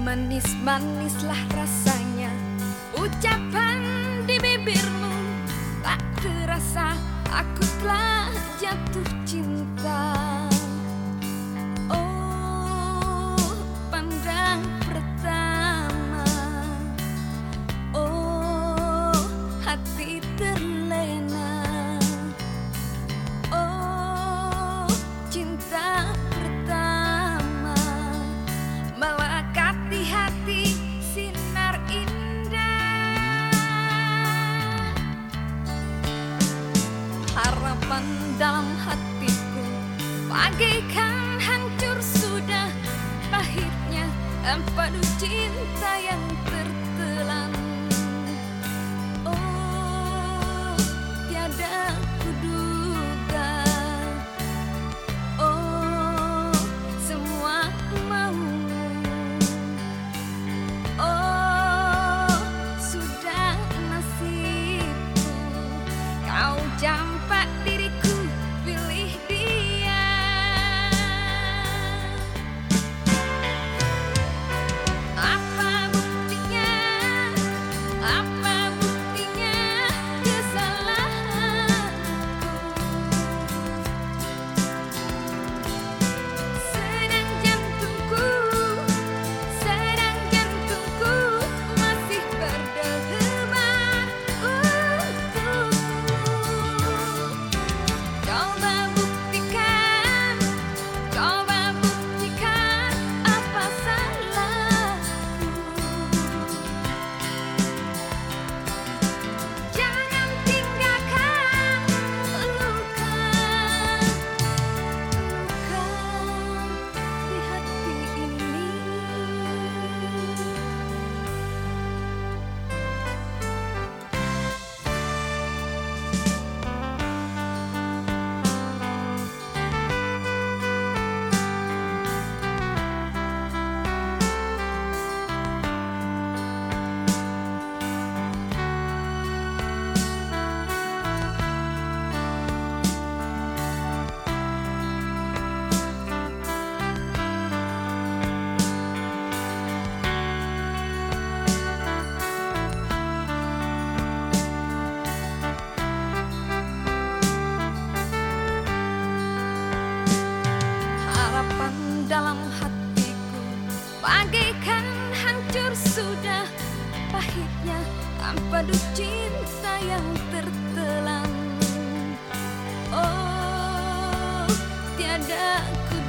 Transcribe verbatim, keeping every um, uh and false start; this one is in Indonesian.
Manis-manislah rasanya ucapan di bibirmu, tak terasa aku telah jatuh cinta. Oh, pandang pertama, oh hati terlena, oh cinta pertama melekati hati sinar indah. Harapan dalam hatiku bagaikan hancur sudah, pahitnya empadu cinta yang tertelan. Oh, tiada kuduga, oh semua maumu, oh sudah nasibku, kau campak diriku, pilih dia. Apa buktinya, apa buktinya kesalahanku? Sedang jantungku, sedang jantungku masih berdebar untukmu. Coba buktikan, coba buktikan apa salahku. Jangan tinggalkan luka, luka di hati ini. Harapan dalam hatiku bagaikan hancur sudah, pahitnya empadu cinta yang tertelan. Oh, tiada ku